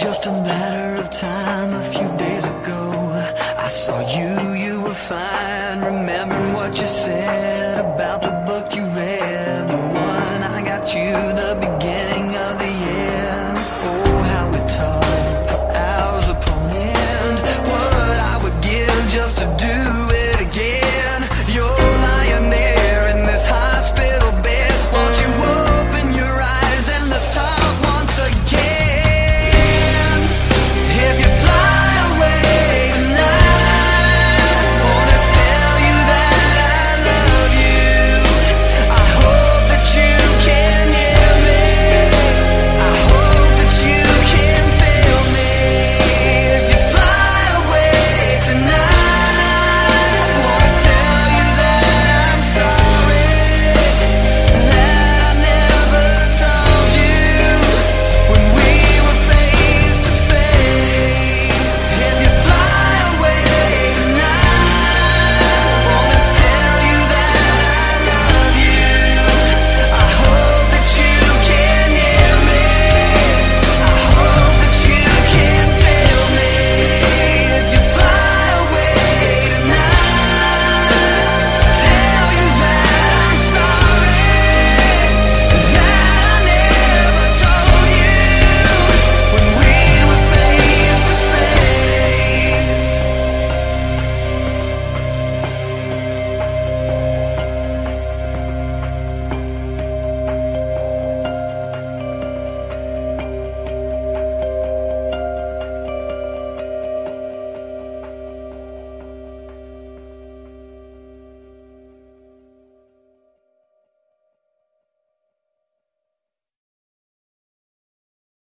just a matter of time. A few days ago I saw you were fine. Remembering what you said about the book you read, the one I got you, the beginning of the